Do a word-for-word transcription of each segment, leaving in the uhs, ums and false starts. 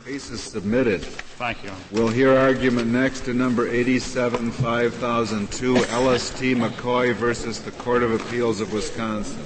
Case is submitted. Thank you. We'll hear argument next to number eighty-seven five thousand two, Ellis T. McCoy versus the Court of Appeals of Wisconsin.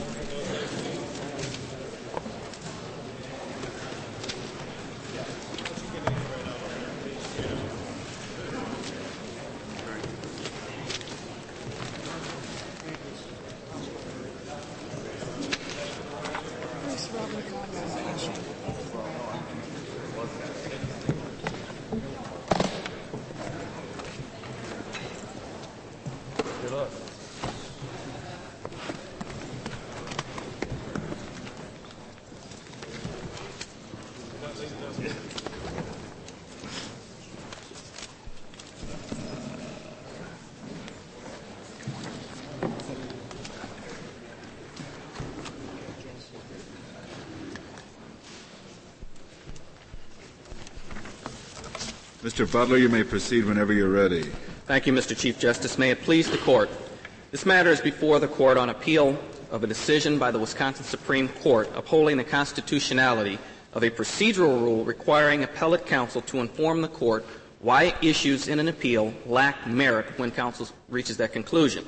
Mister Butler, you may proceed whenever you're ready. Thank you, Mister Chief Justice. May it please the Court. This matter is before the Court on appeal of a decision by the Wisconsin Supreme Court upholding the constitutionality of a procedural rule requiring appellate counsel to inform the Court why issues in an appeal lack merit when counsel reaches that conclusion.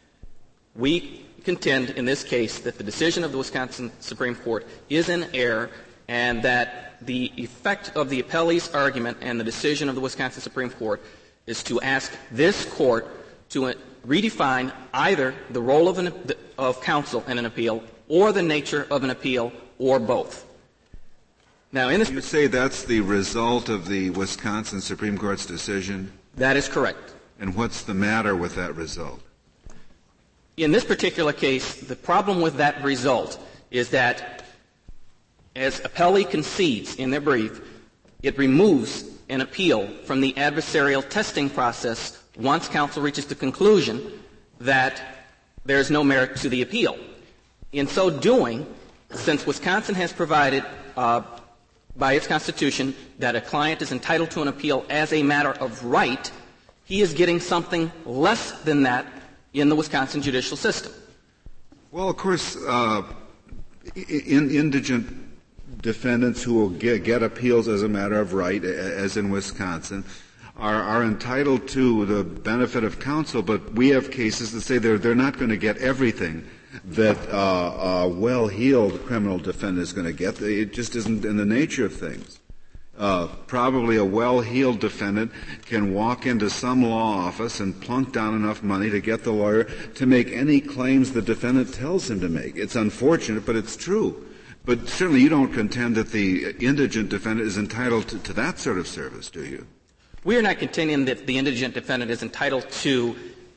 We contend in this case that the decision of the Wisconsin Supreme Court is in error and that the effect of the appellee's argument and the decision of the Wisconsin Supreme Court is to ask this Court to redefine either the role of, an, of counsel in an appeal or the nature of an appeal or both. Now, in this you say that's the result of the Wisconsin Supreme Court's decision? That is correct. And what's the matter with that result? In this particular case, the problem with that result is that, as appellee concedes in their brief, it removes an appeal from the adversarial testing process once counsel reaches the conclusion that there is no merit to the appeal. In so doing, since Wisconsin has provided uh, by its Constitution that a client is entitled to an appeal as a matter of right, he is getting something less than that in the Wisconsin judicial system. Well, of course, uh, in, indigent defendants who will get, get appeals as a matter of right, as in Wisconsin, are, are entitled to the benefit of counsel, but we have cases that say they're, they're not going to get everything that uh, a well-heeled criminal defendant is going to get. It just isn't in the nature of things. Uh, probably a well-heeled defendant can walk into some law office and plunk down enough money to get the lawyer to make any claims the defendant tells him to make. It's unfortunate, but it's true. But certainly you don't contend that the indigent defendant is entitled to, to that sort of service, do you? We are not contending that the indigent defendant is entitled to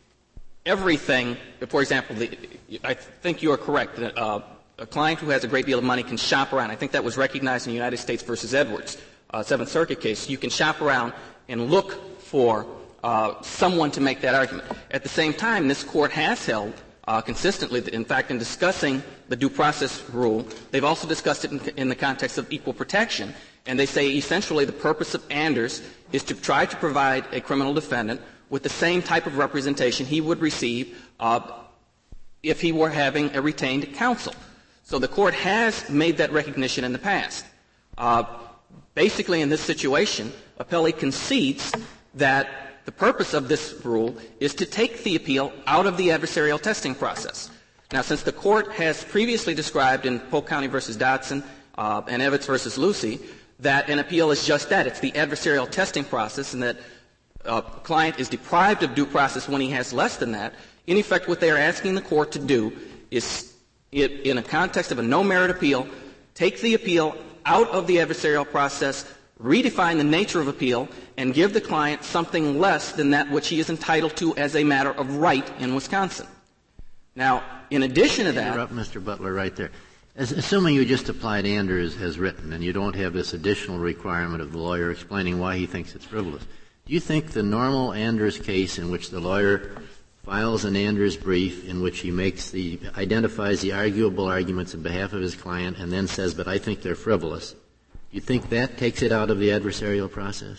everything. For example, the, I think you are correct that uh, a client who has a great deal of money can shop around. I think that was recognized in the United States versus Edwards, uh, Seventh Circuit case. You can shop around and look for uh, someone to make that argument. At the same time, this Court has held Uh, consistently, in fact, in discussing the due process rule, they've also discussed it in, in the context of equal protection, and they say essentially the purpose of Anders is to try to provide a criminal defendant with the same type of representation he would receive uh, if he were having a retained counsel. So the Court has made that recognition in the past. Uh, basically, in this situation, appellee concedes that the purpose of this rule is to take the appeal out of the adversarial testing process. Now, since the Court has previously described in Polk County versus Dodson uh, and Evans versus Lucy that an appeal is just that, it's the adversarial testing process, and that a client is deprived of due process when he has less than that, in effect what they are asking the Court to do is, it, in a context of a no-merit appeal, take the appeal out of the adversarial process, redefine the nature of appeal, and give the client something less than that which he is entitled to as a matter of right in Wisconsin. Now, in addition to that— Interrupt Mister Butler right there. As, assuming you just applied Anders as written and you don't have this additional requirement of the lawyer explaining why he thinks it's frivolous, do you think the normal Anders case in which the lawyer files an Anders brief in which he makes the identifies the arguable arguments on behalf of his client and then says, but I think they're frivolous, you think that takes it out of the adversarial process?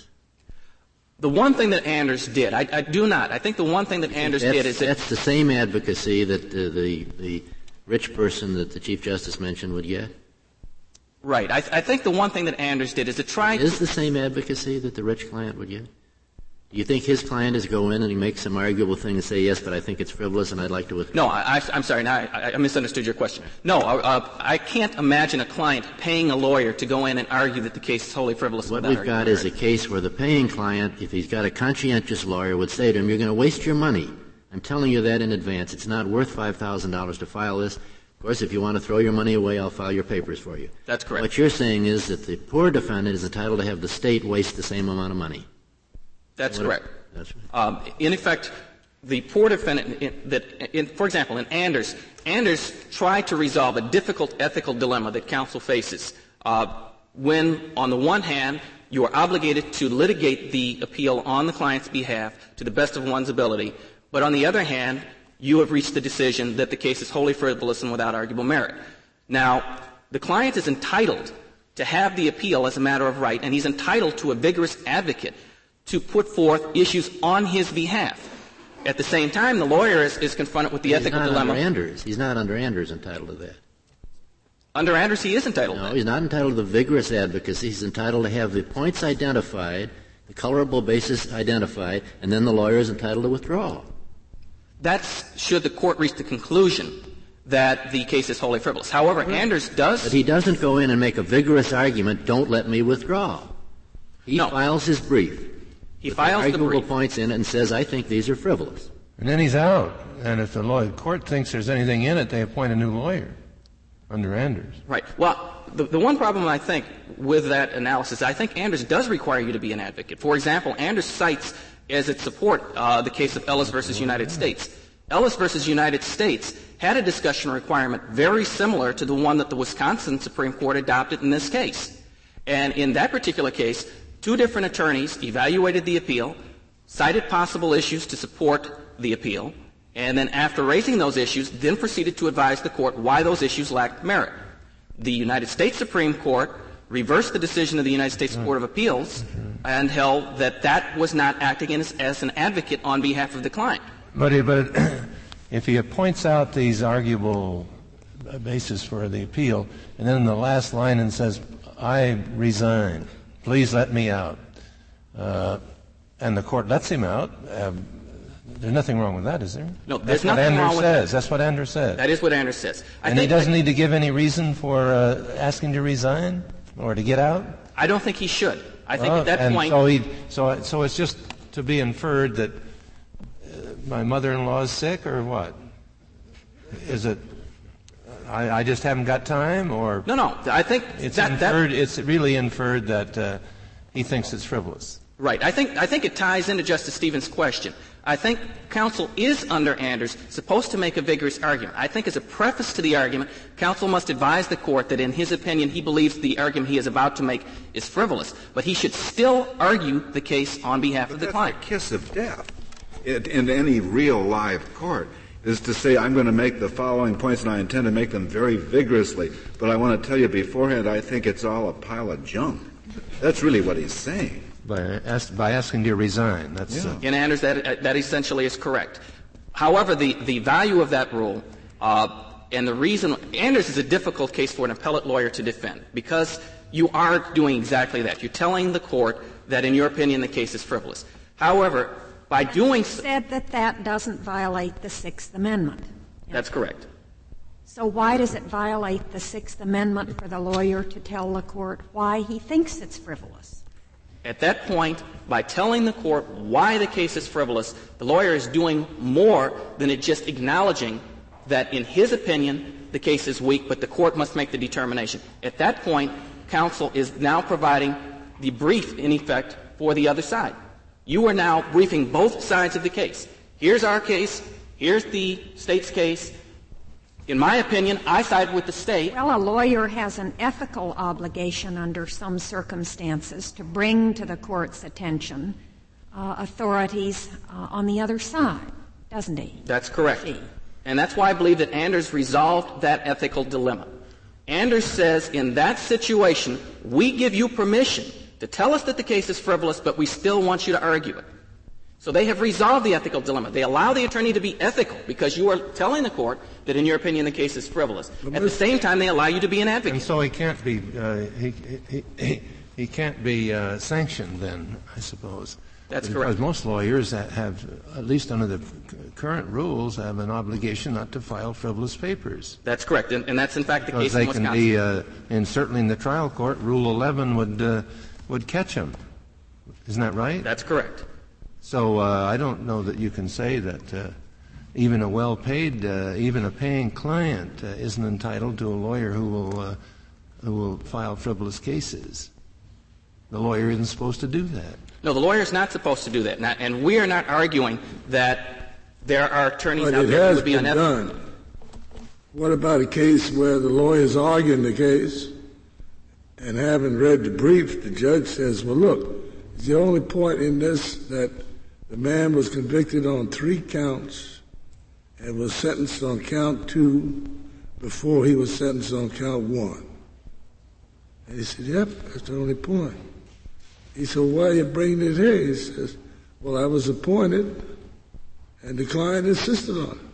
The one thing that Anders did, I, I do not. I think the one thing that Anders that's, did is that that's the same advocacy that uh, the the rich person that the Chief Justice mentioned would get. Right. I, th- I think the one thing that Anders did is to try Is to... the same advocacy that the rich client would get? Do you think his client is go in and he makes some arguable thing and say, yes, but I think it's frivolous and I'd like to withdraw? No, I, I'm sorry. Now I, I misunderstood your question. No, uh, I can't imagine a client paying a lawyer to go in and argue that the case is wholly frivolous. What we've got is a case where the paying client, if he's got a conscientious lawyer, would say to him, you're going to waste your money. I'm telling you that in advance. It's not worth five thousand dollars to file this. Of course, if you want to throw your money away, I'll file your papers for you. That's correct. What you're saying is that the poor defendant is entitled to have the state waste the same amount of money. That's what correct. It, that's right. Um, in effect, the poor defendant, in, that, in, for example, in Anders, Anders tried to resolve a difficult ethical dilemma that counsel faces uh, when, on the one hand, you are obligated to litigate the appeal on the client's behalf to the best of one's ability, but on the other hand, you have reached the decision that the case is wholly frivolous and without arguable merit. Now, the client is entitled to have the appeal as a matter of right, and he's entitled to a vigorous advocate to put forth issues on his behalf. At the same time, the lawyer is, is confronted with the he's ethical not dilemma. Under Anders. He's not under Anders entitled to that. Under Anders, he is entitled no, to that. he's not entitled to the vigorous advocacy. He's entitled to have the points identified, the colorable basis identified, and then the lawyer is entitled to withdraw. That's should the court reach the conclusion that the case is wholly frivolous. However, right. Anders does... But he doesn't go in and make a vigorous argument, don't let me withdraw. He no. files his brief. He with files the the arguable brief. points in it and says, I think these are frivolous. And then he's out. And if the lawyer, court thinks there's anything in it, they appoint a new lawyer under Anders. Right. Well, the, the one problem I think with that analysis, I think Anders does require you to be an advocate. For example, Anders cites as its support uh, the case of Ellis versus United States. Ellis versus United States had a discussion requirement very similar to the one that the Wisconsin Supreme Court adopted in this case. And in that particular case, two different attorneys evaluated the appeal, cited possible issues to support the appeal, and then after raising those issues, then proceeded to advise the court why those issues lacked merit. The United States Supreme Court reversed the decision of the United States Court of Appeals and held that that was not acting as, as an advocate on behalf of the client. But, but if he points out these arguable basis for the appeal, and then in the last line and says, I resign, please let me out, uh, and the court lets him out, uh, there's nothing wrong with that, is there? No, there's That's what nothing Anders wrong with says. that. That's what Anders says. That is what Anders says. I and think he doesn't I, need to give any reason for uh, asking to resign or to get out? I don't think he should. I think well, at that and point... So, he, so, so it's just to be inferred that uh, my mother-in-law is sick, or what? Is it... I, I just haven't got time, or... No, no. I think it's that... Inferred, that, it's really inferred that uh, he thinks it's frivolous. Right. I think, I think it ties into Justice Stevens' question. I think counsel is, under Anders, supposed to make a vigorous argument. I think as a preface to the argument, counsel must advise the court that in his opinion he believes the argument he is about to make is frivolous, but he should still argue the case on behalf but of the that's client. The kiss of death in, in any real live court is to say, I'm going to make the following points and I intend to make them very vigorously, but I want to tell you beforehand I think it's all a pile of junk. That's really what he's saying. By, ask, by asking to resign. That's yeah. uh, In Anders, that, that essentially is correct. However, the, the value of that rule uh, and the reason Anders is a difficult case for an appellate lawyer to defend because you are doing exactly that. You're telling the court that, in your opinion, the case is frivolous. However, by doing so, said that that doesn't violate the Sixth Amendment. That's correct. So why does it violate the Sixth Amendment for the lawyer to tell the court why he thinks it's frivolous? At that point, by telling the court why the case is frivolous, the lawyer is doing more than it just acknowledging that, in his opinion, the case is weak, but the court must make the determination. At that point, counsel is now providing the brief, in effect, for the other side. You are now briefing both sides of the case. Here's our case. Here's the state's case. In my opinion, I side with the state. Well, a lawyer has an ethical obligation under some circumstances to bring to the court's attention uh, authorities uh, on the other side, doesn't he? That's correct. She. And that's why I believe that Anders resolved that ethical dilemma. Anders says, in that situation, we give you permission to tell us that the case is frivolous, but we still want you to argue it. So they have resolved the ethical dilemma. They allow the attorney to be ethical because you are telling the court that, in your opinion, the case is frivolous. At the same time, they allow you to be an advocate. And so he can't be uh, he, he, he, he can't be uh, sanctioned then, I suppose. That's because correct. Most lawyers have, at least under the current rules, have an obligation not to file frivolous papers. That's correct, and, and that's in fact the because case they in Wisconsin. can be, uh, and certainly in the trial court, Rule eleven would uh, would catch them. Isn't that right? That's correct. So uh, I don't know that you can say that uh, even a well-paid, uh, even a paying client uh, isn't entitled to a lawyer who will uh, who will file frivolous cases. The lawyer isn't supposed to do that. No, the lawyer is not supposed to do that, not, and we are not arguing that there are attorneys but out it there has who would be been unethical. done. What about a case where the lawyer's arguing the case and having read the brief, the judge says, well, look, it's the only point in this that the man was convicted on three counts and was sentenced on count two before he was sentenced on count one. And he said, yep, that's the only point. He said, why are you bringing it here? He says, well, I was appointed, and the client insisted on it.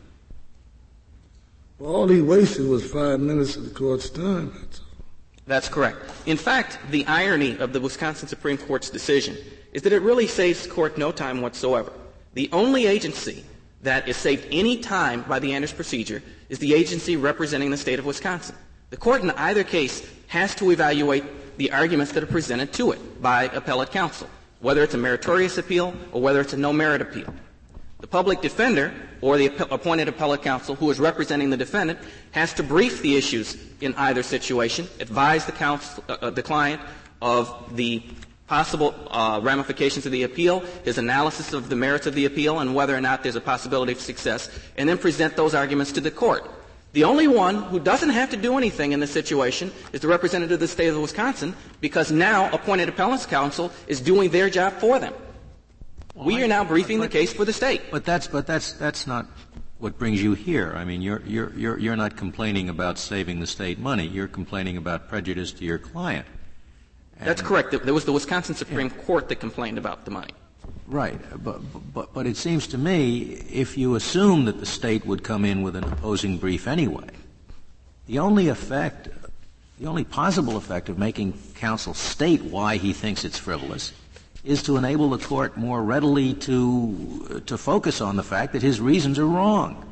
Well, all he wasted was five minutes of the court's time. That's all. That's correct. In fact, the irony of the Wisconsin Supreme Court's decision is that it really saves the court no time whatsoever. The only agency that is saved any time by the Anders procedure is the agency representing the state of Wisconsin. The court in either case has to evaluate the arguments that are presented to it by appellate counsel, whether it's a meritorious appeal or whether it's a no-merit appeal. The public defender or the ap- appointed appellate counsel who is representing the defendant has to brief the issues in either situation, advise the, counsel, uh, the client of the possible uh, ramifications of the appeal, his analysis of the merits of the appeal, and whether or not there's a possibility of success, and then present those arguments to the court. The only one who doesn't have to do anything in this situation is the representative of the state of Wisconsin, because now appointed appellate counsel is doing their job for them. Well, we I, are now briefing but, the case for the state. But that's but that's that's not what brings you here. I mean, you're you're you're you're not complaining about saving the state money. You're complaining about prejudice to your client. And that's correct. There was the Wisconsin Supreme yeah. Court that complained about the money. Right, but, but but it seems to me, if you assume that the state would come in with an opposing brief anyway, the only effect, the only possible effect of making counsel state why he thinks it's frivolous is to enable the court more readily to to focus on the fact that his reasons are wrong.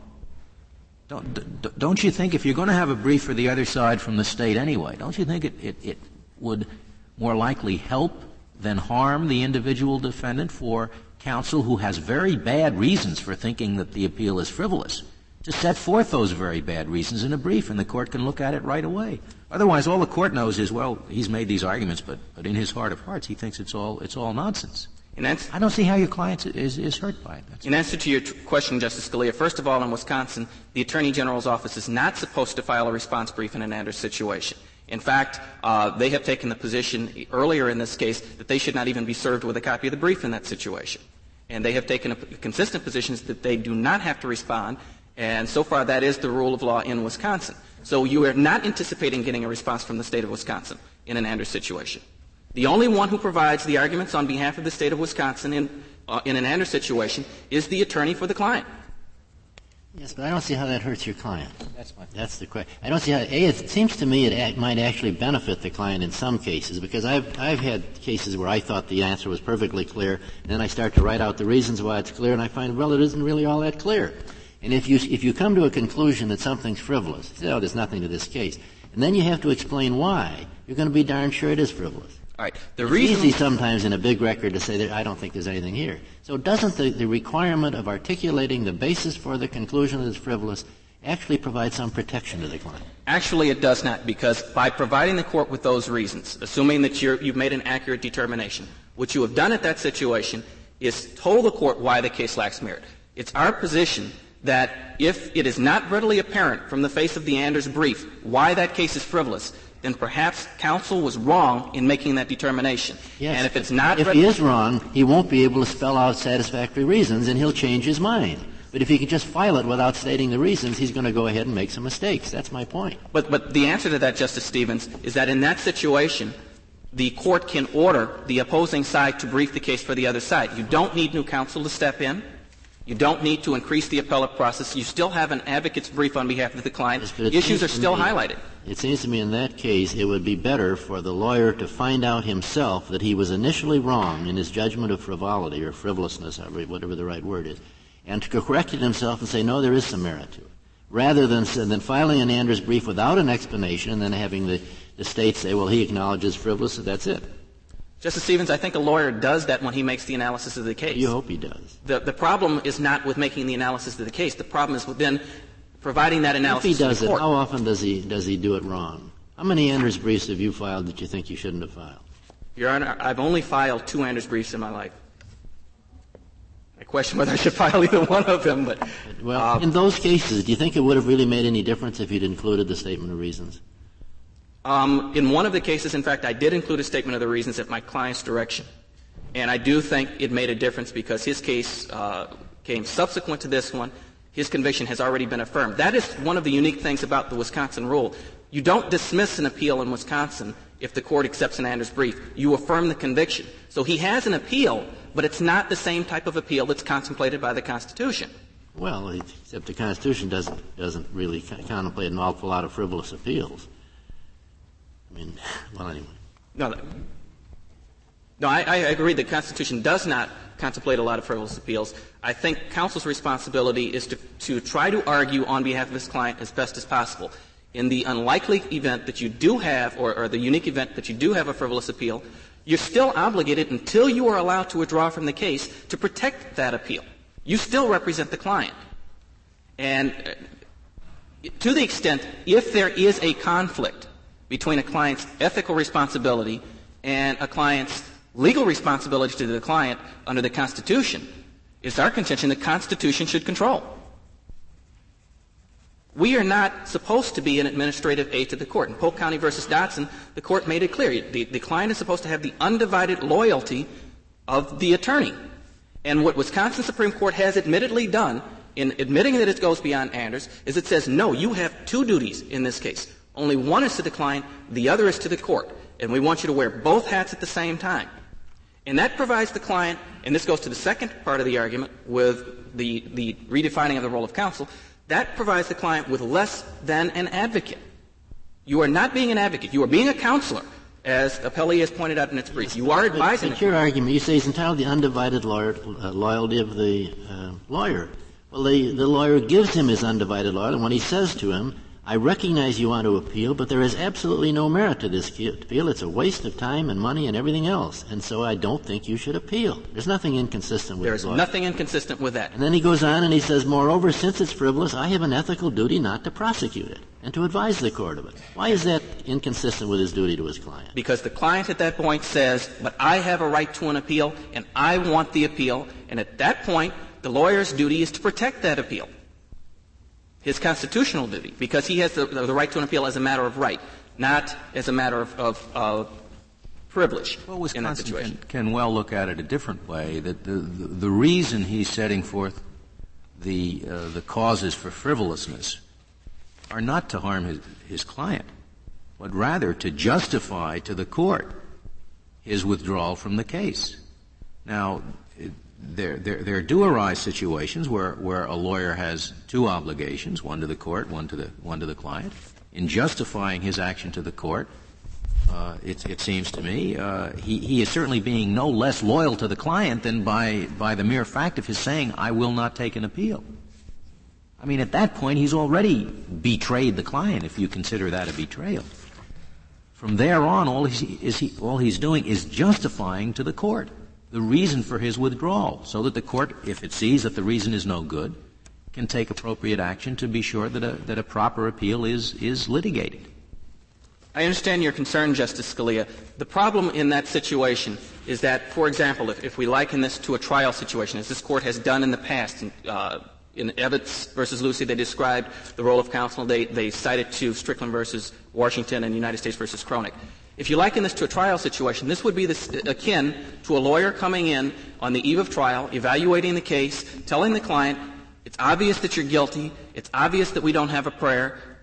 Don't don't you think if you're going to have a brief for the other side from the state anyway, don't you think it it, it would more likely help than harm the individual defendant for counsel who has very bad reasons for thinking that the appeal is frivolous to set forth those very bad reasons in a brief, and the court can look at it right away? Otherwise, all the court knows is, well, he's made these arguments, but, but in his heart of hearts, he thinks it's all it's all nonsense. In ans- I don't see how your client is, is hurt by it. That's in answer to your t- question, Justice Scalia, first of all, in Wisconsin, the Attorney General's office is not supposed to file a response brief in an Anders situation. In fact, uh, they have taken the position earlier in this case that they should not even be served with a copy of the brief in that situation. And they have taken a p- consistent positions that they do not have to respond, and so far that is the rule of law in Wisconsin. So you are not anticipating getting a response from the state of Wisconsin in an Anders situation. The only one who provides the arguments on behalf of the state of Wisconsin in, uh, in an Anders situation is the attorney for the client. Yes, but I don't see how that hurts your client. That's my That's the question. I don't see how. A, it seems to me it act, might actually benefit the client in some cases, because I've I've had cases where I thought the answer was perfectly clear, and then I start to write out the reasons why it's clear, and I find, well, it isn't really all that clear. And if you if you come to a conclusion that something's frivolous, you say, oh, there's nothing to this case, and then you have to explain why, you're going to be darn sure it is frivolous. All right. The it's reason easy sometimes in a big record to say that I don't think there's anything here. So doesn't the, the requirement of articulating the basis for the conclusion that it's frivolous actually provide some protection to the client? Actually, it does not, because by providing the court with those reasons, assuming that you're, you've made an accurate determination, what you have done at that situation is told the court why the case lacks merit. It's our position that if it is not readily apparent from the face of the Anders brief why that case is frivolous, then perhaps counsel was wrong in making that determination. Yes. And if it's not if re- he is wrong, he won't be able to spell out satisfactory reasons, and he'll change his mind. But if he can just file it without stating the reasons, he's going to go ahead and make some mistakes. That's my point. But, but the answer to that, Justice Stevens, is that in that situation, the court can order the opposing side to brief the case for the other side. You don't need new counsel to step in. You don't need to increase the appellate process. You still have an advocate's brief on behalf of the client. Yes, issues are still me, highlighted. It seems to me in that case it would be better for the lawyer to find out himself that he was initially wrong in his judgment of frivolity or frivolousness, whatever the right word is, and to correct it himself and say, no, there is some merit to it, rather than, than filing an Anders brief without an explanation and then having the, the state say, well, he acknowledges frivolous, so that's it. Justice Stevens, I think a lawyer does that when he makes the analysis of the case. You hope he does. The, the problem is not with making the analysis of the case. The problem is with then providing that analysis if he does to the court. It, how often does he, does he do it wrong? How many Anders briefs have you filed that you think you shouldn't have filed? Your Honor, I've only filed two Anders briefs in my life. I question whether I should file either one of them, but... Well, uh, in those cases, do you think it would have really made any difference if you'd included the statement of reasons? Um, in one of the cases, in fact, I did include a statement of the reasons at my client's direction. And I do think it made a difference because his case uh, came subsequent to this one. His conviction has already been affirmed. That is one of the unique things about the Wisconsin rule. You don't dismiss an appeal in Wisconsin if the court accepts an Anders brief. You affirm the conviction. So he has an appeal, but it's not the same type of appeal that's contemplated by the Constitution. Well, except the Constitution doesn't, doesn't really contemplate an awful lot of frivolous appeals. I mean, well, anyway. No, no, I, I agree the Constitution does not contemplate a lot of frivolous appeals. I think counsel's responsibility is to, to try to argue on behalf of his client as best as possible. In the unlikely event that you do have, or, or the unique event that you do have a frivolous appeal, you're still obligated until you are allowed to withdraw from the case to protect that appeal. You still represent the client. And uh, to the extent, if there is a conflict between a client's ethical responsibility and a client's legal responsibility to the client under the Constitution, it's our contention the Constitution should control. We are not supposed to be an administrative aid to the court. In Polk County versus Dotson, the court made it clear. The, the client is supposed to have the undivided loyalty of the attorney. And what Wisconsin Supreme Court has admittedly done in admitting that it goes beyond Anders is it says, no, you have two duties in this case. Only one is to the client, the other is to the court. And we want you to wear both hats at the same time. And that provides the client, and this goes to the second part of the argument with the, the redefining of the role of counsel, that provides the client with less than an advocate. You are not being an advocate. You are being a counselor, as Appellee has pointed out in its brief. You are advising. But your argument, you say, is entitled to the undivided lawyer, uh, loyalty of the uh, lawyer. Well, the, the lawyer gives him his undivided loyalty, and when he says to him, I recognize you want to appeal, but there is absolutely no merit to this appeal. It's a waste of time and money and everything else, and so I don't think you should appeal. There's nothing inconsistent with that. There's nothing inconsistent with that. And then he goes on and he says, moreover, since it's frivolous, I have an ethical duty not to prosecute it and to advise the court of it. Why is that inconsistent with his duty to his client? Because the client at that point says, but I have a right to an appeal, and I want the appeal, and at that point, the lawyer's duty is to protect that appeal. His constitutional duty, because he has the, the right to an appeal as a matter of right, not as a matter of, of, of privilege well, in Wisconsin that situation. Can, can well look at it a different way, that the, the, the reason he's setting forth the, uh, the causes for frivolousness are not to harm his, his client, but rather to justify to the court his withdrawal from the case. Now, it, There, there, there do arise situations where, where a lawyer has two obligations, one to the court, one to the, one to the client. In justifying his action to the court, uh, it, it seems to me, uh, he, he is certainly being no less loyal to the client than by, by the mere fact of his saying, I will not take an appeal. I mean, at that point, he's already betrayed the client, if you consider that a betrayal. From there on, all, he, is he, all he's doing is justifying to the court the reason for his withdrawal, so that the court, if it sees that the reason is no good, can take appropriate action to be sure that a, that a proper appeal is, is litigated. I understand your concern, Justice Scalia. The problem in that situation is that, for example, if, if we liken this to a trial situation, as this Court has done in the past, uh, in Evetts versus Lucy, they described the role of counsel. They, they cited to Strickland versus Washington and United States versus Cronick. If you liken this to a trial situation, this would be this, akin to a lawyer coming in on the eve of trial, evaluating the case, telling the client, it's obvious that you're guilty, it's obvious that we don't have a prayer,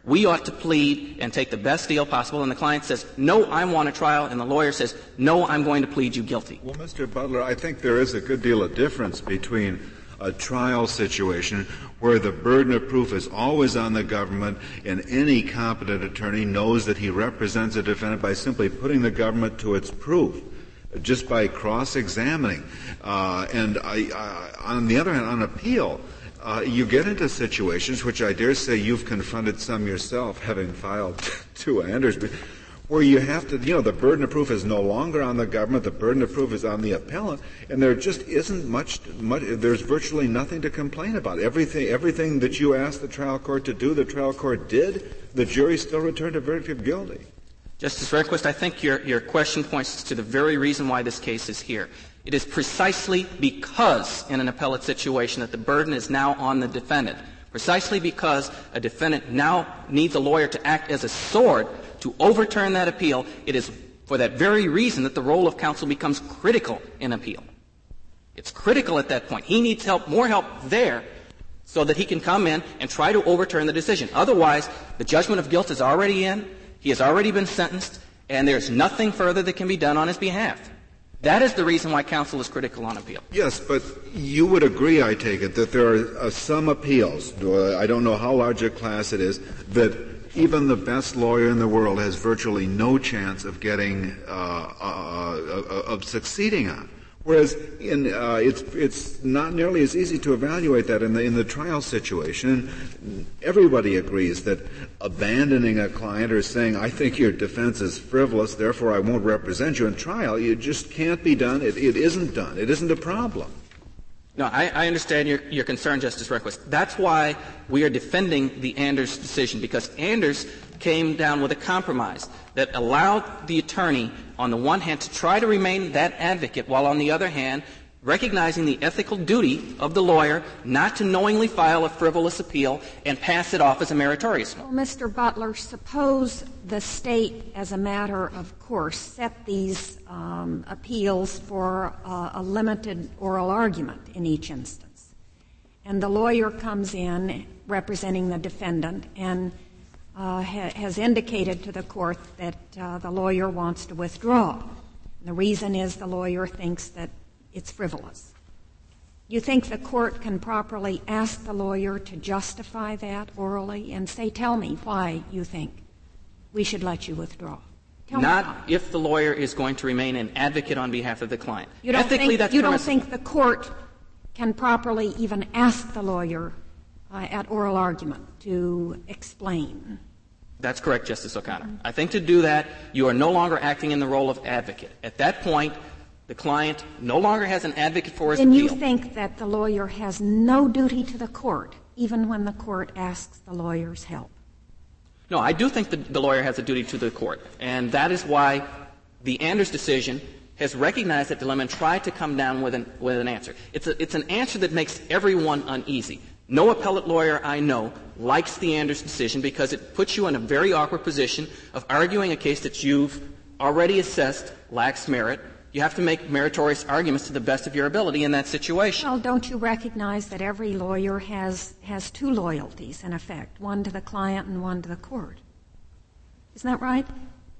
we ought to plead and take the best deal possible. And the client says, no, I want a trial. And the lawyer says, no, I'm going to plead you guilty. Well, Mister Butler, I think there is a good deal of difference between a trial situation where the burden of proof is always on the government and any competent attorney knows that he represents a defendant by simply putting the government to its proof, just by cross-examining. Uh, and I, I, on the other hand, on appeal, uh, you get into situations, which I dare say you've confronted some yourself, having filed two Anders, where you have to, you know, the burden of proof is no longer on the government, the burden of proof is on the appellant, and there just isn't much, much there's virtually nothing to complain about. Everything, everything that you asked the trial court to do, the trial court did. The jury still returned a verdict of guilty. Justice Rehnquist, I think your, your question points to the very reason why this case is here. It is precisely because in an appellate situation that the burden is now on the defendant, precisely because a defendant now needs a lawyer to act as a sword to overturn that appeal. It is for that very reason that the role of counsel becomes critical in appeal. It's critical at that point. He needs help, more help there, so that he can come in and try to overturn the decision. Otherwise, the judgment of guilt is already in, he has already been sentenced, and there's nothing further that can be done on his behalf. That is the reason why counsel is critical on appeal. Yes, but you would agree, I take it, that there are uh, some appeals, uh, I don't know how large a class it is, that even the best lawyer in the world has virtually no chance of getting, uh, uh, uh, of succeeding on. Whereas in, uh, it's, it's not nearly as easy to evaluate that in the, in the trial situation. Everybody agrees that abandoning a client or saying, I think your defense is frivolous, therefore I won't represent you in trial, it just can't be done. It, it isn't done. It isn't a problem. No, I, I understand your, your concern, Justice Rehnquist. That's why we are defending the Anders decision, because Anders came down with a compromise that allowed the attorney, on the one hand, to try to remain that advocate, while on the other hand, recognizing the ethical duty of the lawyer not to knowingly file a frivolous appeal and pass it off as a meritorious one. Well, Mister Butler, suppose the state, as a matter of course, set these um, appeals for uh, a limited oral argument in each instance. And the lawyer comes in representing the defendant and uh, ha- has indicated to the court that uh, the lawyer wants to withdraw. And the reason is the lawyer thinks that it's frivolous. You think the court can properly ask the lawyer to justify that orally and say, tell me why you think we should let you withdraw? Tell Not me why. if the lawyer is going to remain an advocate on behalf of the client. You don't, Ethically, think, that's you don't permissible. think the court can properly even ask the lawyer uh, at oral argument to explain? That's correct, Justice O'Connor. Mm-hmm. I think to do that, you are no longer acting in the role of advocate. At that point, the client no longer has an advocate for his then appeal. You think that the lawyer has no duty to the court, even when the court asks the lawyer's help? No, I do think that the lawyer has a duty to the court, and that is why the Anders decision has recognized that dilemma and tried to come down with an, with an answer. It's, a, it's an answer that makes everyone uneasy. No appellate lawyer I know likes the Anders decision because it puts you in a very awkward position of arguing a case that you've already assessed lacks merit. You have to make meritorious arguments to the best of your ability in that situation. Well, don't you recognize that every lawyer has, has two loyalties, in effect, one to the client and one to the court? Isn't that right?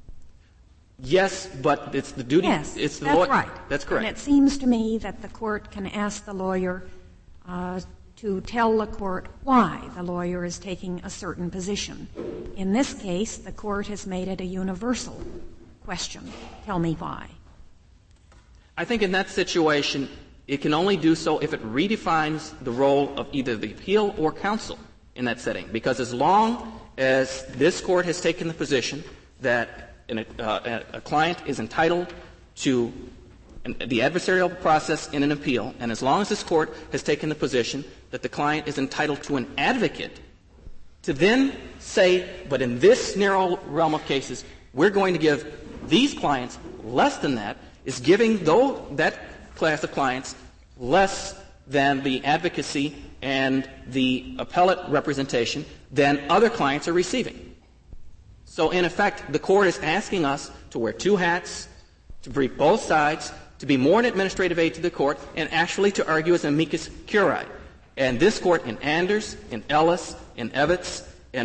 Yes, but it's the duty. Yes, it's the that's law- right. That's correct. And it seems to me that the court can ask the lawyer uh, to tell the court why the lawyer is taking a certain position. In this case, the court has made it a universal question. Tell me why. I think in that situation, it can only do so if it redefines the role of either the appeal or counsel in that setting. Because as long as this court has taken the position that an, uh, a client is entitled to an, the adversarial process in an appeal, and as long as this court has taken the position that the client is entitled to an advocate, to then say, but in this narrow realm of cases, we're going to give these clients less than that, is giving though that class of clients less than the advocacy and the appellate representation than other clients are receiving. So in effect, the court is asking us to wear two hats, to brief both sides, to be more an administrative aid to the court, and actually to argue as amicus curiae. And this court in Anders, in Ellis, in Evetts, and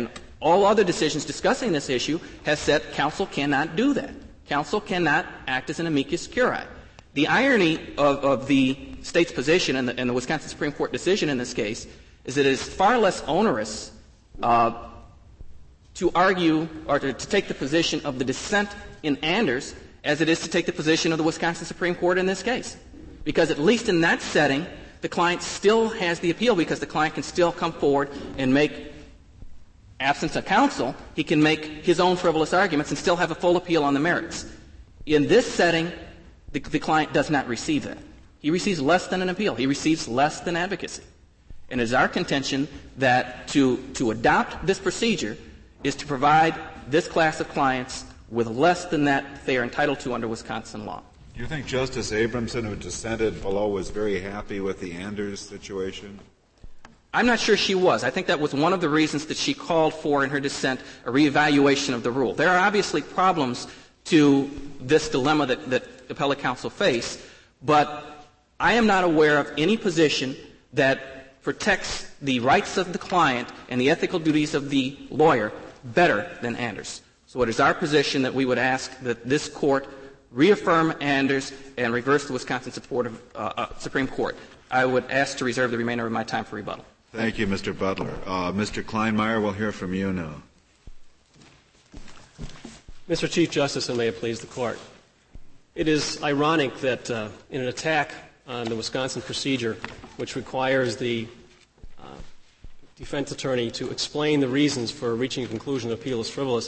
All other decisions discussing this issue has said counsel cannot do that. Counsel cannot act as an amicus curiae. The irony of, of the state's position and the, and the Wisconsin Supreme Court decision in this case is that it is far less onerous uh, to argue or to, to take the position of the dissent in Anders as it is to take the position of the Wisconsin Supreme Court in this case. Because at least in that setting, the client still has the appeal because the client can still come forward and make, absence of counsel, he can make his own frivolous arguments and still have a full appeal on the merits. In this setting, the, the client does not receive that. He receives less than an appeal. He receives less than advocacy. And it is our contention that to, to adopt this procedure is to provide this class of clients with less than that they are entitled to under Wisconsin law. Do you think Justice Abramson, who dissented below, was very happy with the Anders situation? I'm not sure she was. I think that was one of the reasons that she called for in her dissent a reevaluation of the rule. There are obviously problems to this dilemma that, that appellate counsel face, but I am not aware of any position that protects the rights of the client and the ethical duties of the lawyer better than Anders. So it is our position that we would ask that this Court reaffirm Anders and reverse the Wisconsin support of, uh, uh, Supreme Court. I would ask to reserve the remainder of my time for rebuttal. Thank you, Mister Butler. Uh, Mister Kleinmeyer, we'll hear from you now. Mister Chief Justice, and may it please the Court. It is ironic that uh, in an attack on the Wisconsin procedure, which requires the uh, defense attorney to explain the reasons for reaching a conclusion the appeal is frivolous,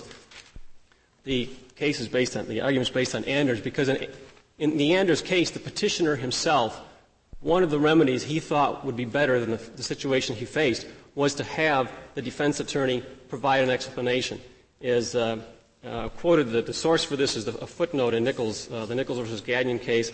the case is based on, the argument is based on Anders, because in, in the Anders case, the petitioner himself, one of the remedies he thought would be better than the, the situation he faced was to have the defense attorney provide an explanation. Is uh, uh, quoted that the source for this is the, a footnote in Nichols, uh, the Nichols versus Gagnon case.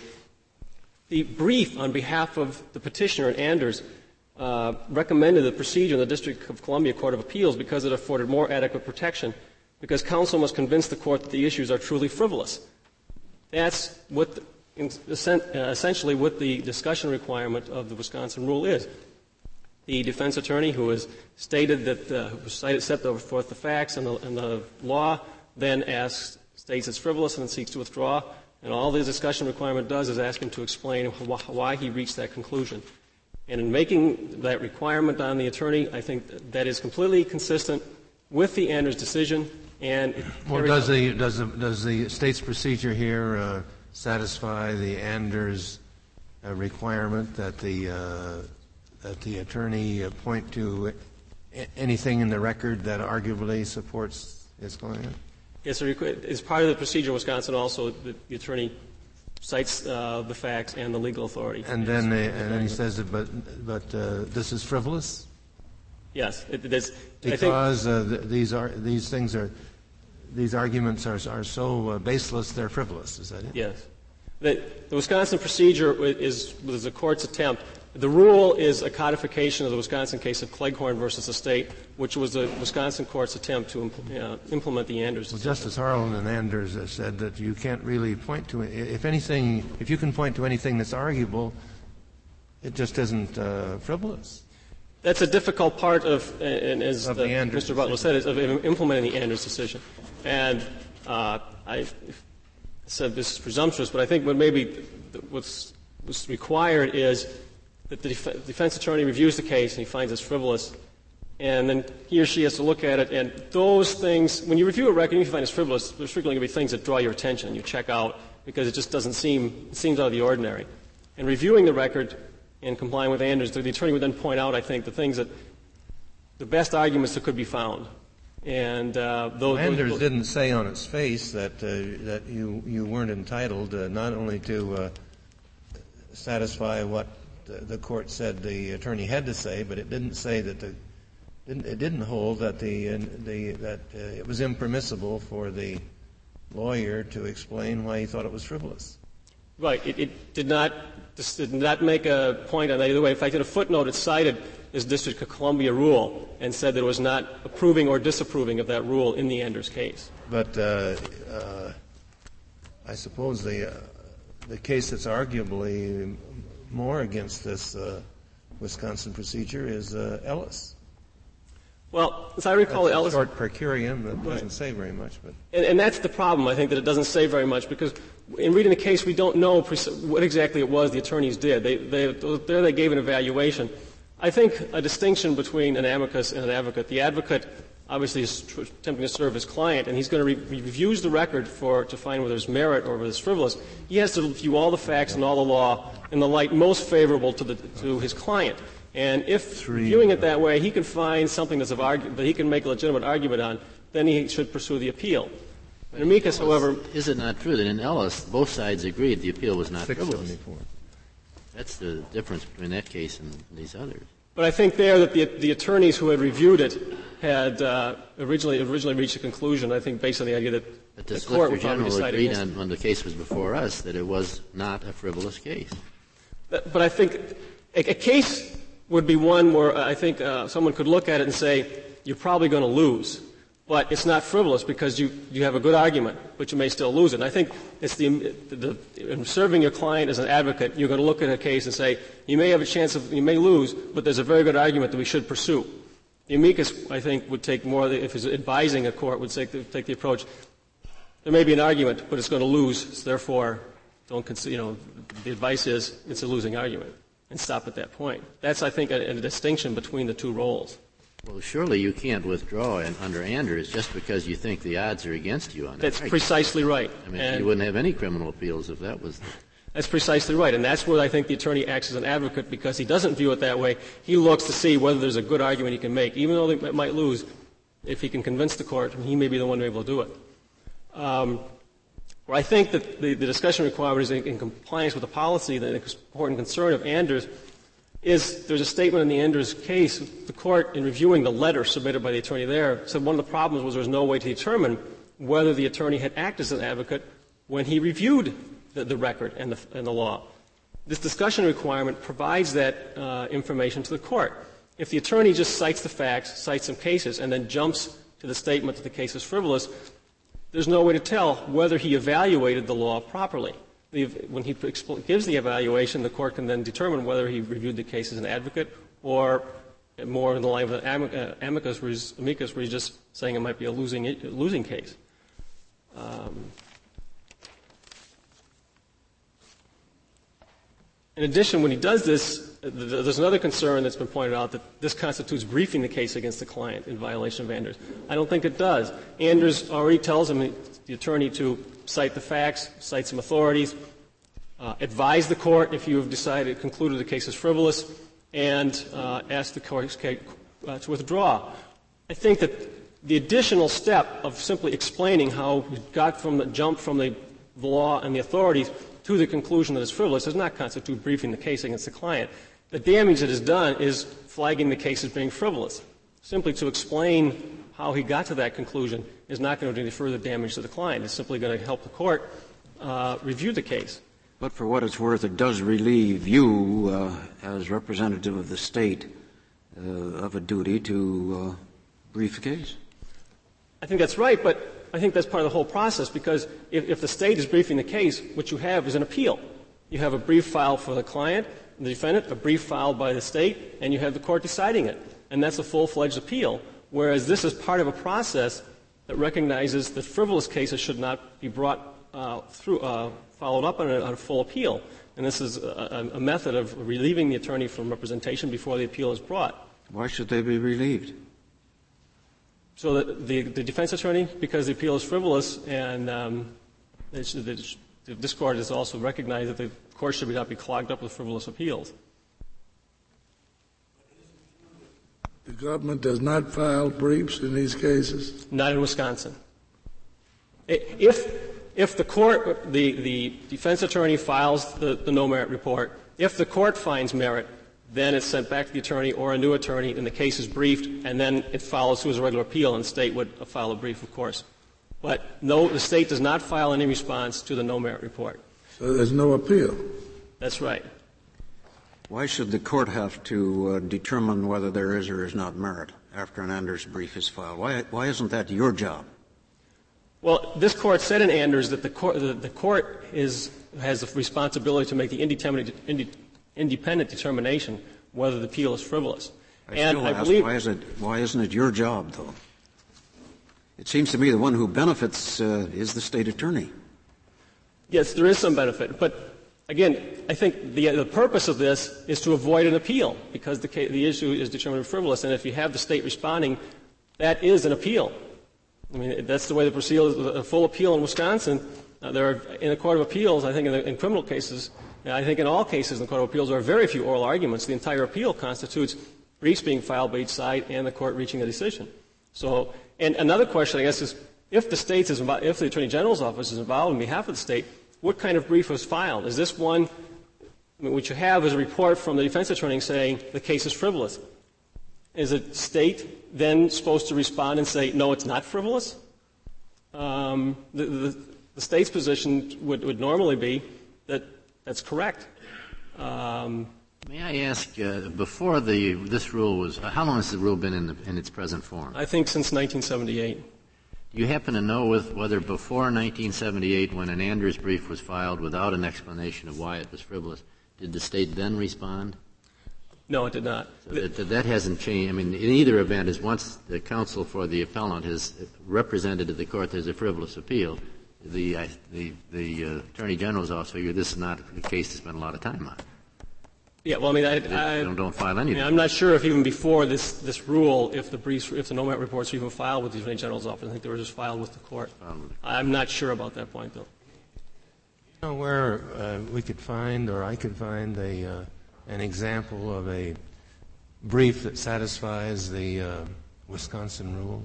The brief on behalf of the petitioner in Anders uh, recommended the procedure in the District of Columbia Court of Appeals because it afforded more adequate protection, because counsel must convince the court that the issues are truly frivolous. That's what the, in, uh, essentially what the discussion requirement of the Wisconsin rule is. The defense attorney who has stated that uh, who cited, set forth the facts and the, and the law then asks, states it's frivolous and seeks to withdraw, and all the discussion requirement does is ask him to explain wh- why he reached that conclusion. And in making that requirement on the attorney, I think that, that is completely consistent with the Anders decision. And it well, does the does the does the state's procedure here uh, satisfy the Anders uh, requirement that the uh, that the attorney uh, point to a- anything in the record that arguably supports his client? Yes, sir. As part of the procedure in Wisconsin, also the, the attorney cites uh, the facts and the legal authority. And then they, and then he says, that, but but uh, this is frivolous. Yes, it, it is. Because uh, th- these are these things are these arguments are are so uh, baseless they're frivolous. Is that it? Yes. The, the Wisconsin procedure is was the court's attempt. The rule is a codification of the Wisconsin case of Cleghorn versus the state, which was the Wisconsin court's attempt to impl- uh, implement the Anders well, decision. Justice Harlan and Anders uh, said that you can't really point to it. If anything, if you can point to anything that's arguable, it just isn't uh, frivolous. That's a difficult part of, and as of the, the Mister Butler said, is of implementing the Anders decision. And uh, I said this is presumptuous, but I think what maybe what's, what's required is that the def- defense attorney reviews the case and he finds it's frivolous, and then he or she has to look at it. And those things, when you review a record, if you find it's frivolous, there's frequently going to be things that draw your attention and you check out because it just doesn't seem, it seems out of the ordinary. And reviewing the record and complying with Anders, the attorney would then point out, I think, the things that, the best arguments that could be found. And uh, those, Anders those, didn't say on its face that uh, that you you weren't entitled uh, not only to uh, satisfy what the, the court said the attorney had to say, but it didn't say that the didn't, it didn't hold that the uh, the that uh, it was impermissible for the lawyer to explain why he thought it was frivolous. Right. It, it did not this did not make a point on that either way. In fact, in a footnote, it cited this District of Columbia rule and said that it was not approving or disapproving of that rule in the Anders case. But uh, uh, I suppose the uh, the case that's arguably more against this uh, Wisconsin procedure is uh, Ellis. Well, as I recall, that's a Ellis, short per curiam that doesn't right. say very much. But and, and that's the problem, I think, that it doesn't say very much, because in reading the case, we don't know what exactly it was the attorneys did. They, they, there they gave an evaluation. I think a distinction between an amicus and an advocate. The advocate obviously is tr- attempting to serve his client, and he's going to re- he reviews the record for to find whether there's merit or whether it's frivolous. He has to view all the facts and all the law in the light most favorable to the to his client. And if Three. viewing it that way, he can find something that's of argu- that he can make a legitimate argument on, then he should pursue the appeal. In amicus, however, is it not true that in Ellis both sides agreed the appeal was not frivolous? That's the difference between that case and these others. But I think there that the, the attorneys who had reviewed it had uh, originally originally reached a conclusion, I think, based on the idea that but the, the court would Solicitor probably General decide agreed against on, when the case was before us that it was not a frivolous case. But, but I think a, a case would be one where I think uh, someone could look at it and say, you're probably going to lose. But it's not frivolous because you, you have a good argument, but you may still lose it. And I think it's the, the, the in serving your client as an advocate, you're going to look at a case and say, you may have a chance of, you may lose, but there's a very good argument that we should pursue. The amicus, I think, would take more, if he's advising a court, would take the, take the approach, there may be an argument, but it's going to lose, so therefore, don't consider, you know, the advice is it's a losing argument, and stop at that point. That's, I think, a, a distinction between the two roles. Well, surely you can't withdraw in, under Anders just because you think the odds are against you on that. That's precisely right. I mean, and you wouldn't have any criminal appeals if that was the That's precisely right. And that's where I think the attorney acts as an advocate, because he doesn't view it that way. He looks to see whether there's a good argument he can make. Even though they might lose, if he can convince the court, he may be the one to be able to do it. Um, where I think that the, the discussion requirement is in, in compliance with the policy, the important concern of Anders is there's a statement in the Anders case, the court, in reviewing the letter submitted by the attorney there, said one of the problems was there was no way to determine whether the attorney had acted as an advocate when he reviewed the, the record and the, and the law. This discussion requirement provides that uh, information to the court. If the attorney just cites the facts, cites some cases, and then jumps to the statement that the case is frivolous, there's no way to tell whether he evaluated the law properly. The, when he expl- gives the evaluation, the court can then determine whether he reviewed the case as an advocate or more in the line of an amic- uh, amicus, where he's, amicus, where he's just saying it might be a losing, a losing case. Um, in addition, when he does this, there's another concern that's been pointed out that this constitutes briefing the case against the client in violation of Anders. I don't think it does. Anders already tells him, the attorney, to cite the facts, cite some authorities, uh, advise the court if you have decided, concluded the case is frivolous, and uh, ask the court uh, to withdraw. I think that the additional step of simply explaining how we got from the jump from the law and the authorities to the conclusion that it's frivolous does not constitute briefing the case against the client. The damage that is done is flagging the case as being frivolous. Simply to explain how he got to that conclusion is not going to do any further damage to the client. It's simply going to help the court uh, review the case. But for what it's worth, it does relieve you, uh, as representative of the State, uh, of a duty to uh, brief the case. I think that's right, but I think that's part of the whole process, because if, if the State is briefing the case, what you have is an appeal. You have a brief filed for the client, the defendant, a brief filed by the State, and you have the court deciding it. And that's a full-fledged appeal, whereas this is part of a process that recognizes that frivolous cases should not be brought uh, through, uh, followed up on a, on a full appeal. And this is a, a method of relieving the attorney from representation before the appeal is brought. Why should they be relieved? So that the, the defense attorney, because the appeal is frivolous, and um, it's, it's, this court has also recognized that the court should not be clogged up with frivolous appeals. The government does not file briefs in these cases? Not in Wisconsin. If, if the court, the, the defense attorney files the, the no merit report, if the court finds merit, then it's sent back to the attorney or a new attorney, and the case is briefed, and then it follows through as a regular appeal, and the State would file a brief, of course. But no, the State does not file any response to the no merit report. So there's no appeal? That's right. Why should the court have to uh, determine whether there is or is not merit after an Anders brief is filed? Why, why isn't that your job? Well, this court said in Anders that the court, the, the court is, has the responsibility to make the independent, independent determination whether the appeal is frivolous. I and still I ask, believe, why, is it, why isn't it your job, though? It seems to me the one who benefits uh, is the state attorney. yes, there is some benefit. But, again, I think the, the purpose of this is to avoid an appeal because the, the issue is determined frivolous. And if you have the state responding, that is an appeal. I mean, that's the way the procedure is. A full appeal in Wisconsin, uh, there are, in the Court of Appeals, I think in, the, in criminal cases, I think in all cases in the Court of Appeals, there are very few oral arguments. The entire appeal constitutes briefs being filed by each side and the court reaching a decision. So, and another question, I guess, is if the state is involved, if the Attorney General's office is involved on behalf of the state, what kind of brief was filed? Is this one, I mean, what you have is a report from the defense attorney saying the case is frivolous. Is the state then supposed to respond and say, no, it's not frivolous? Um, the, the, the state's position would, would normally be that that's correct. Um, May I ask, uh, before the this rule was, uh, how long has the rule been in, the, in its present form? I think since nineteen seventy-eight. Do you happen to know with, whether before nineteen seventy-eight, when an Anders brief was filed without an explanation of why it was frivolous, did the state then respond? No, it did not. So that, that, that hasn't changed. I mean, in either event, is once the counsel for the appellant has represented to the court there's a frivolous appeal, the uh, the, the uh, Attorney General's office figured this is not a case to spend a lot of time on. Yeah, well, I mean, I, I don't, don't file I anything. mean, I'm not sure if even before this, this rule, if the briefs, if the no merit reports were even filed with the Attorney General's office. I think they were just filed with the court. Um, I'm not sure about that point, though. You know where uh, we could find, or I could find, a uh, an example of a brief that satisfies the uh, Wisconsin rule?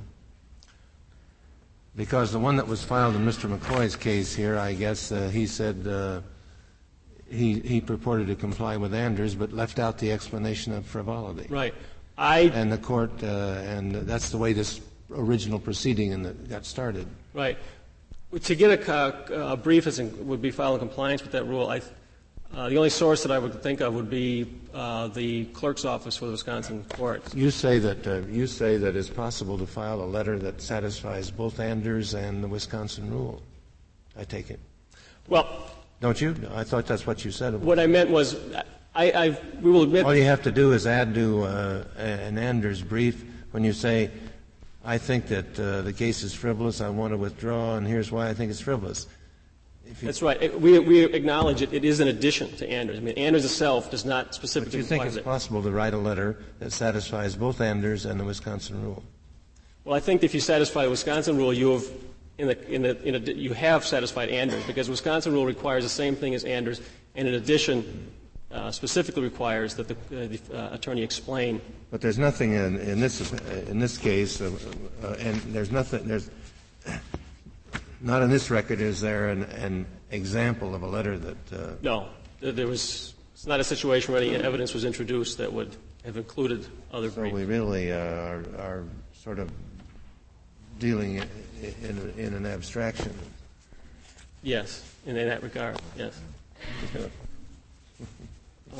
Because the one that was filed in Mister McCoy's case here, I guess uh, he said uh, he he purported to comply with Anders, but left out the explanation of frivolity. Right. I and the court, uh, and that's the way this original proceeding in the, got started. Right. To get a, a brief as in, would be filed in compliance with that rule, I, uh, the only source that I would think of would be uh, the clerk's office for the Wisconsin courts. You say that uh, you say that it's possible to file a letter that satisfies both Anders and the Wisconsin rule. I take it. Well, don't you? I thought that's what you said. What I meant was, I, I we will admit. All you have to do is add to uh, an Anders brief when you say, I think that uh, the case is frivolous, I want to withdraw, and here's why I think it's frivolous. If you, That's right. It, we, we acknowledge it. It is an addition to Anders. I mean, Anders itself does not specifically But you think require it's it. possible to write a letter that satisfies both Anders and the Wisconsin rule? Well, I think if you satisfy the Wisconsin rule, you have, in the, in the, in a, you have satisfied Anders, because Wisconsin rule requires the same thing as Anders, and in addition, uh, specifically requires that the, uh, the uh, attorney explain. But there's nothing in, in this in this case, uh, uh, and there's nothing. There's not in this record. Is there an, an example of a letter that? Uh, no, there was. It's not a situation where any evidence was introduced that would have included other. So briefs. we really uh, are, are sort of dealing in, in, in an abstraction. Yes, in, in that regard. Yes. Um,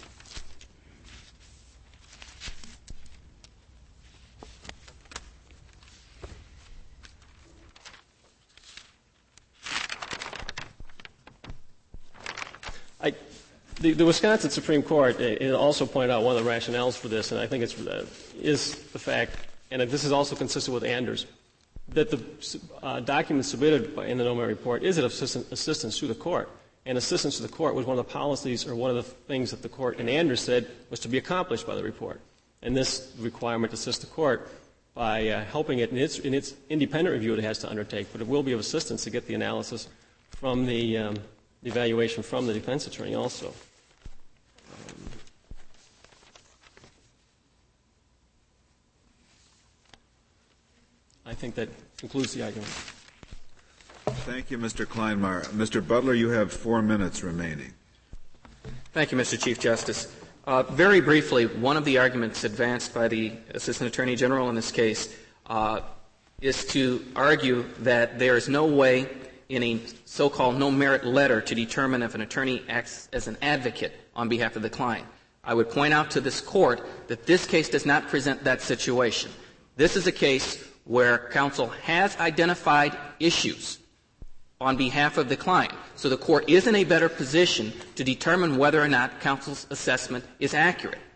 I, the, the Wisconsin Supreme Court it also pointed out one of the rationales for this, and I think it's uh, is the fact, and this is also consistent with Anders, that the uh, document submitted by, in the Noma report is an assistant, assistance to the court. And assistance to the court was one of the policies or one of the things that the court in Anders said was to be accomplished by the report. And this requirement assists the court by uh, helping it in its, in its independent review it has to undertake, but it will be of assistance to get the analysis from the, um, the evaluation from the defense attorney also. Um, I think that concludes the argument. Thank you, Mister Kleinmeyer. Mister Butler, you have four minutes remaining. Thank you, Mister Chief Justice. Uh, very briefly, one of the arguments advanced by the Assistant Attorney General in this case uh, is to argue that there is no way in a so-called no-merit letter to determine if an attorney acts as an advocate on behalf of the client. I would point out to this Court that this case does not present that situation. This is a case where counsel has identified issues on behalf of the client. So the court is in a better position to determine whether or not counsel's assessment is accurate.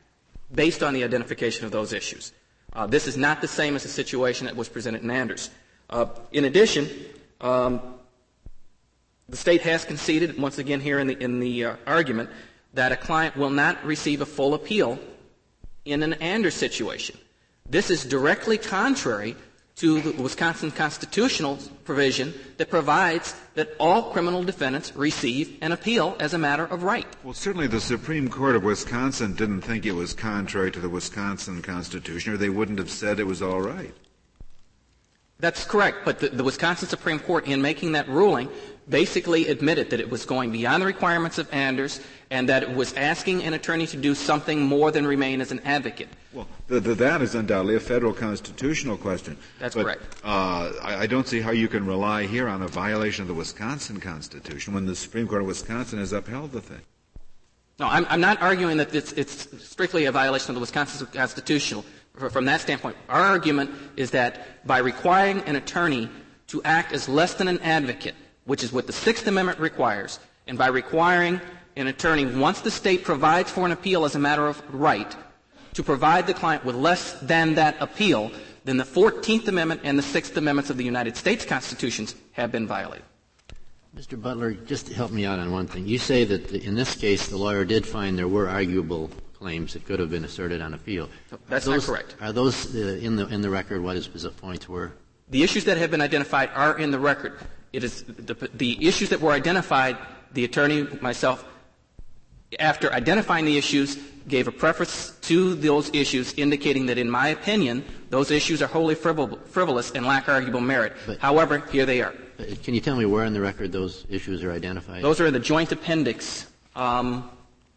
based on the identification of those issues. Uh, this is not the same as the situation that was presented in Anders. Uh, in addition, um, the state has conceded, once again here in the, in the uh, argument, that a client will not receive a full appeal in an Anders situation. This is directly contrary to the Wisconsin constitutional provision that provides that all criminal defendants receive an appeal as a matter of right. Well, certainly the Supreme Court of Wisconsin didn't think it was contrary to the Wisconsin Constitution, or they wouldn't have said it was all right. That's correct, but the, the Wisconsin Supreme Court, in making that ruling, basically admitted that it was going beyond the requirements of Anders and that it was asking an attorney to do something more than remain as an advocate. Well, the, the, that is undoubtedly a federal constitutional question. That's but, correct. Uh, I, I don't see how you can rely here on a violation of the Wisconsin Constitution when the Supreme Court of Wisconsin has upheld the thing. No, I'm, I'm not arguing that it's, it's strictly a violation of the Wisconsin Constitution. From that standpoint, our argument is that by requiring an attorney to act as less than an advocate, which is what the Sixth Amendment requires, and by requiring an attorney, once the state provides for an appeal as a matter of right, to provide the client with less than that appeal, then the Fourteenth Amendment and the Sixth Amendments of the United States Constitutions have been violated. Mister Butler, just help me out on one thing. You say that the, in this case the lawyer did find there were arguable claims that could have been asserted on appeal. That's those, not correct. Are those uh, in the in the record? What his points were? The issues that have been identified are in the record. It is the, the issues that were identified. The attorney, myself, after identifying the issues, gave a preface to those issues, indicating that, in my opinion, those issues are wholly frivol- frivolous and lack arguable merit. But, However, here they are. Can you tell me where in the record those issues are identified? Those are in the joint appendix. Um,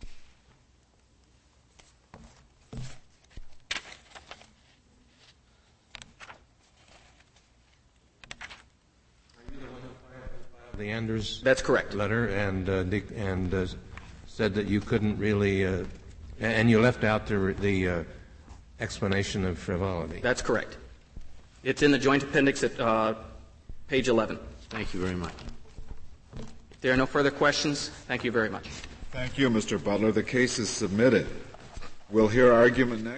the Anders That's correct. letter and uh, and uh, said that you couldn't really, uh, and you left out the, the uh, explanation of frivolity. That's correct. It's in the joint appendix at uh, page eleven. Thank you very much. If there are no further questions, thank you very much. Thank you, Mister Butler. The case is submitted. We'll hear argument next.